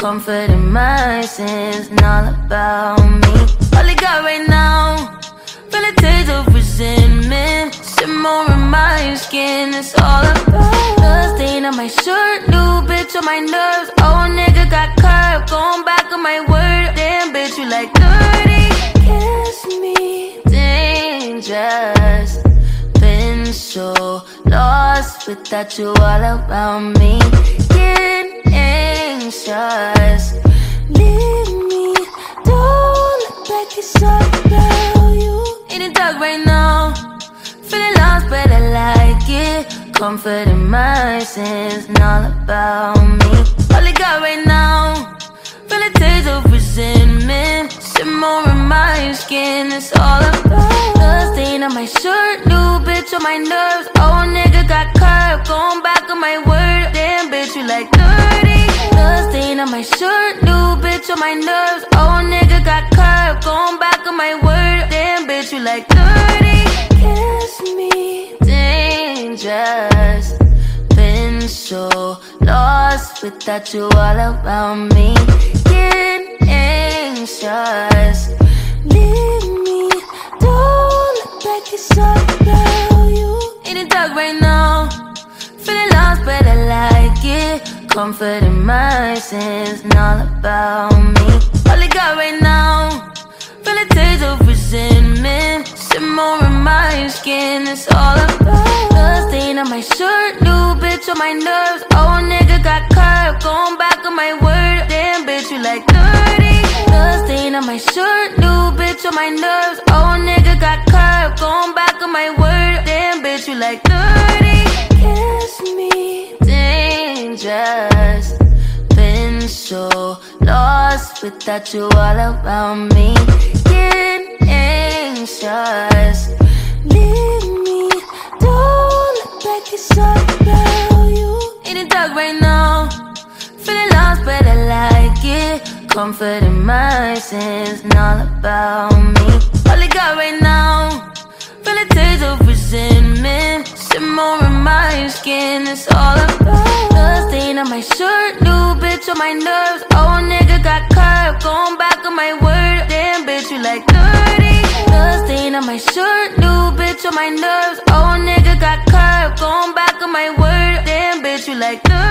comfort in my sins, and all about me. All I got right now, feel a taste of resentment, simmer in my skin, it's all about the stain on my shirt, new bitch on my nerves. Oh nigga got curved, going back on my word. Damn bitch, you like dirty, kiss me, dangerous. Been so lost without you all around me. Get anxious, leave me, don't look back, it's all about you. In the dark right now, feeling lost but I like it, comfort in my sins, and all about me. All I got right now, feel a taste of resentment, simmer in my skin, it's all about the stain on my shirt, new bitch on my nerves. Oh nigga got curved, going back on my word. Damn bitch, you like dirty, the stain on my shirt, new bitch on my nerves. Oh nigga got curved, going back on my word. Damn bitch, you like dirty, kiss me, dangerous. Been so lost without you all around me. Get anxious, leave me, don't look back, it's all about you. In the dark right now, feeling lost but I like it, comfort in my sins, and all about me. All I got right now, feel a taste of resentment, simmer in my skin, it's all about the stain on my shirt, new bitch on my nerves. Oh nigga got curved, going back on my word. Damn bitch, you like dirty, the stain on my shirt, new bitch on my nerves. Oh nigga got curved, going back on my word. Damn bitch, you like dirty, kiss me, dangerous. Been so lost without you all around me. Get anxious, leave me, don't look back, it's all about you. In the dark right now, feeling lost but I like it, comfort in my sins, and all about me. All I got right now, feel a taste of resentment, simmer in my skin, it's all about the stain on my shirt, new bitch on my nerves. Oh nigga got curved, going back on my word. Damn bitch, you like dirty, the stain on my shirt, new bitch on my nerves. Oh nigga got curved, going back on my word. Damn bitch, you like dirty.